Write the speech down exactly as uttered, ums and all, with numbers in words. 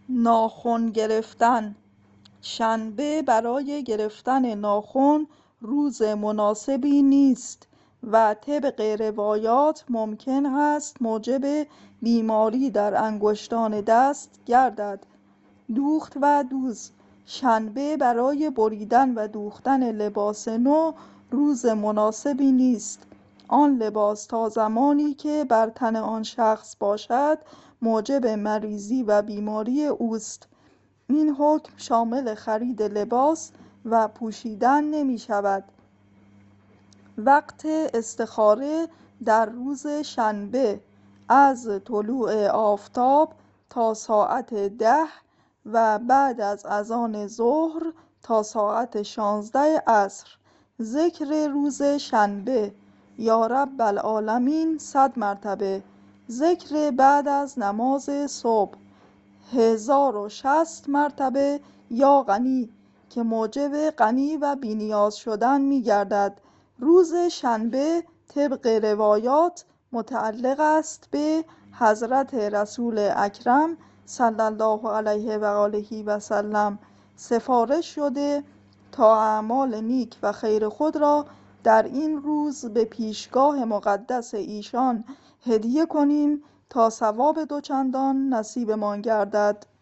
ناخن گرفتن. شنبه برای گرفتن ناخن روز مناسبی نیست و طبق روایات ممکن است موجب بیماری در انگشتان دست گردد. دوخت و دوز. شنبه برای بریدن و دوختن لباس نو روز مناسبی نیست. آن لباس تا زمانی که بر تن آن شخص باشد موجب مریضی و بیماری اوست. این حکم شامل خرید لباس و پوشیدن نمی شود. وقت استخاره در روز شنبه از طلوع آفتاب تا ساعت ده و بعد از اذان ظهر تا ساعت شانزده عصر. ذکر روز شنبه یا رب العالمین صد مرتبه. ذکر بعد از نماز صبح هزار و شصت مرتبه یا غنی که موجب غنی و بینیاز شدن می گردد. روز شنبه طبق روایات متعلق است به حضرت رسول اکرم صلی الله علیه و آله و سلم. سفارش شده تا اعمال نیک و خیر خود را در این روز به پیشگاه مقدس ایشان هدیه کنیم تا ثواب دوچندان نصیبمان گردد.